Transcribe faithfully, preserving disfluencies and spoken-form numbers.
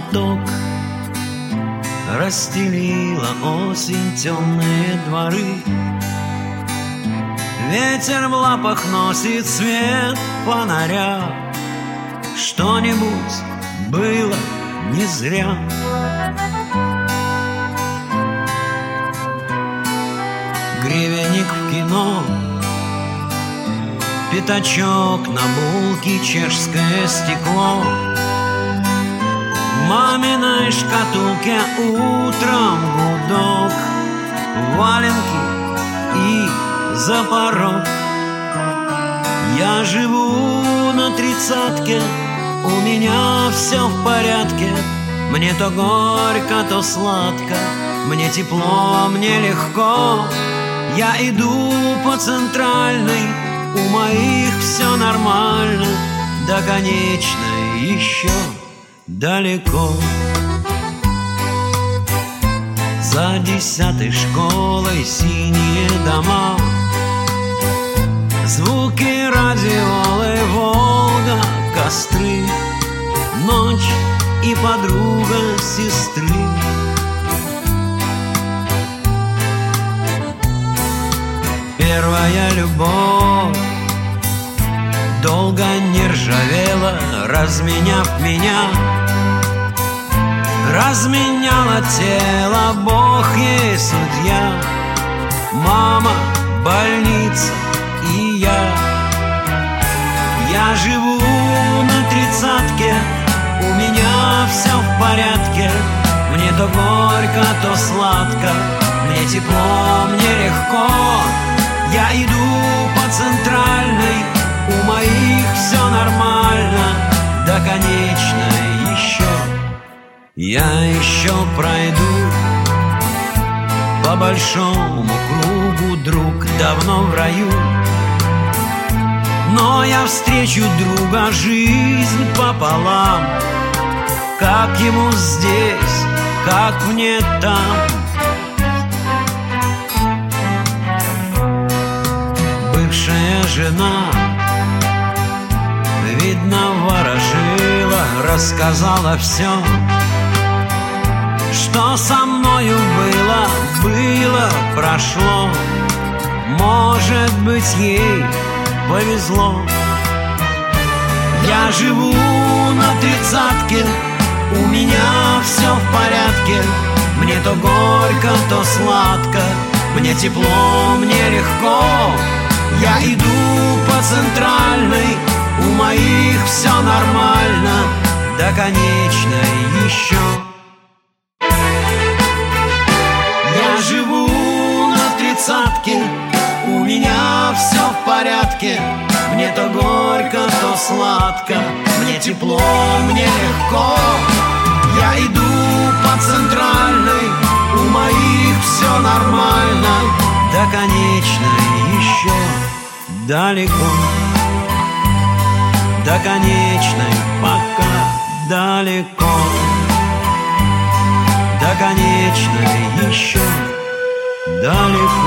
платок. Расстелила осень темные дворы. Ветер в лапах носит свет фонаря. Что-нибудь было не зря. Гривенник в кино, пятачок на булке, чешское стекло. В маминой шкатулке утром гудок, валенки и за порог. Я живу на тридцатке, у меня все в порядке. Мне то горько, то сладко, мне тепло, мне легко. Я иду по центральной, у моих все нормально. До конечной еще далеко. За десятой школой синие дома, звуки радиолы, Волга, костры, ночь и подруга сестры. Первая любовь долго не ржавела, разменяв меня. Разменяла тело, Бог ей судья. Мама, больница и я. Я живу на тридцатке, у меня все в порядке. Мне то горько, то сладко, мне тепло, мне легко. Я иду по центральной, у моих все нормально. До конечной еще я еще пройду. По большому кругу друг давно в раю, но я встречу друга, жизнь пополам. Как ему здесь, как мне там. Бывшая жена, видно, ворожила, рассказала все, что со мною было, было, прошло. Может быть, ей повезло. Я живу на тридцатке, у меня все в порядке. Мне то горько, то сладко, мне тепло, мне легко. Я иду по центральной, у моих все нормально. До конечной еще я живу на тридцатке, у меня все в порядке. Мне то горько, то сладко, мне тепло, мне легко. Я иду по центральной, у моих все нормально. До конечной еще далеко. До конечной пока далеко. До конечной еще далеко.